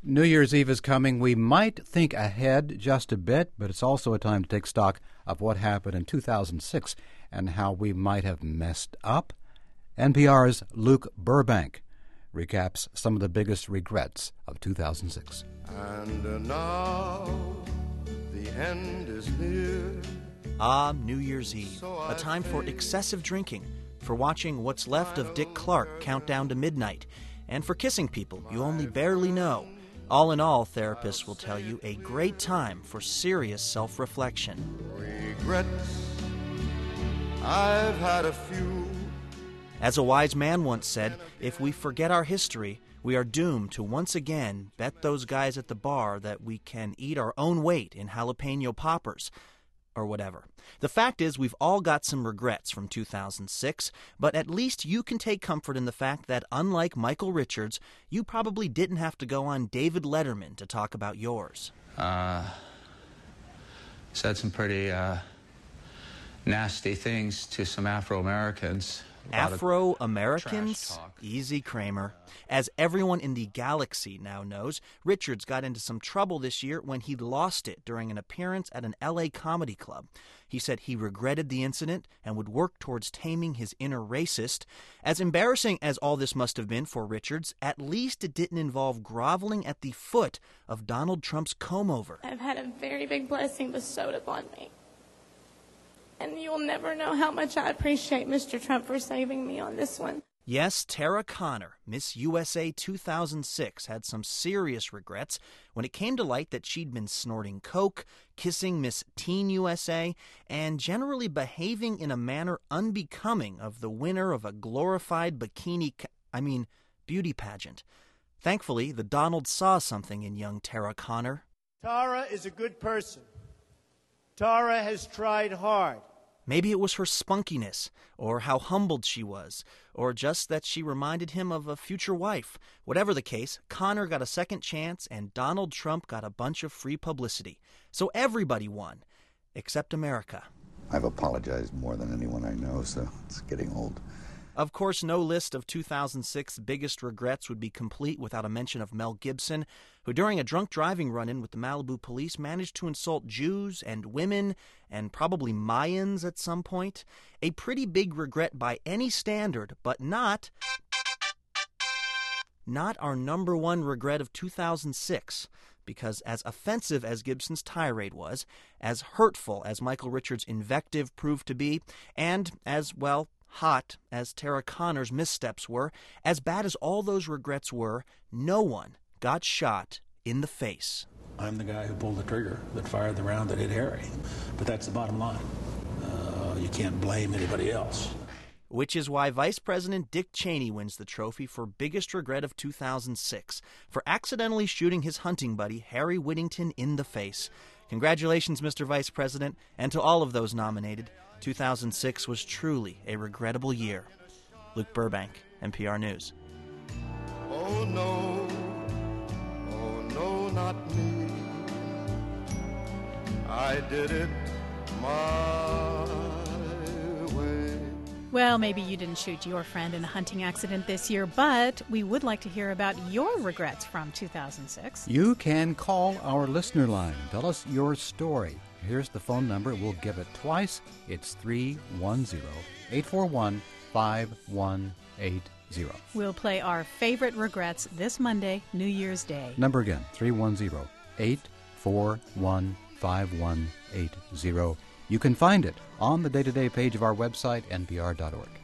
New Year's Eve is coming. We might think ahead just a bit, but it's also a time to take stock of what happened in 2006 and how we might have messed up. NPR's Luke Burbank recaps some of the biggest regrets of 2006. And now the end is near. New Year's Eve, a time for excessive drinking, for watching What's Left of Dick Clark count down to midnight, and for kissing people you only barely know. All in all, therapists will tell you, a great time for serious self-reflection. Regrets, I've had a few. As a wise man once said, if we forget our history, we are doomed to once again bet those guys at the bar that we can eat our own weight in jalapeno poppers. Or whatever. The fact is, we've all got some regrets from 2006, but at least you can take comfort in the fact that, unlike Michael Richards, you probably didn't have to go on David Letterman to talk about yours. Said some pretty nasty things to some Afro-Americans. Afro-Americans? Easy, Kramer. As everyone in the galaxy now knows, Richards got into some trouble this year when he lost it during an appearance at an L.A. comedy club. He said he regretted the incident and would work towards taming his inner racist. As embarrassing as all this must have been for Richards, at least it didn't involve groveling at the foot of Donald Trump's comb-over. I've had a very big blessing bestowed upon me. And you'll never know how much I appreciate Mr. Trump for saving me on this one. Yes, Tara Conner, Miss USA 2006, had some serious regrets when it came to light that she'd been snorting coke, kissing Miss Teen USA, and generally behaving in a manner unbecoming of the winner of a glorified beauty pageant. Thankfully, the Donald saw something in young Tara Conner. Tara is a good person. Tara has tried hard. Maybe it was her spunkiness, or how humbled she was, or just that she reminded him of a future wife. Whatever the case, Conner got a second chance, and Donald Trump got a bunch of free publicity. So everybody won, except America. I've apologized more than anyone I know, so it's getting old. Of course, no list of 2006's biggest regrets would be complete without a mention of Mel Gibson, who during a drunk driving run-in with the Malibu police managed to insult Jews and women and probably Mayans at some point. A pretty big regret by any standard, but not our number one regret of 2006. Because as offensive as Gibson's tirade was, as hurtful as Michael Richards' invective proved to be, and as, well, hot as Tara Conner's missteps were, as bad as all those regrets were, no one got shot in the face. I'm the guy who pulled the trigger that fired the round that hit Harry. But that's the bottom line. You can't blame anybody else. Which is why Vice President Dick Cheney wins the trophy for biggest regret of 2006, for accidentally shooting his hunting buddy Harry Whittington in the face. Congratulations, Mr. Vice President, and to all of those nominated. 2006 was truly a regrettable year. Luke Burbank, NPR News. Oh no, not me. I did it my way. Well, maybe you didn't shoot your friend in a hunting accident this year, but we would like to hear about your regrets from 2006. You can call our listener line. Tell us your story. Here's the phone number. We'll give it twice. It's 310-841-5180. We'll play our favorite regrets this Monday, New Year's Day. Number again, 310-841-5180. You can find it on the day-to-day page of our website, npr.org.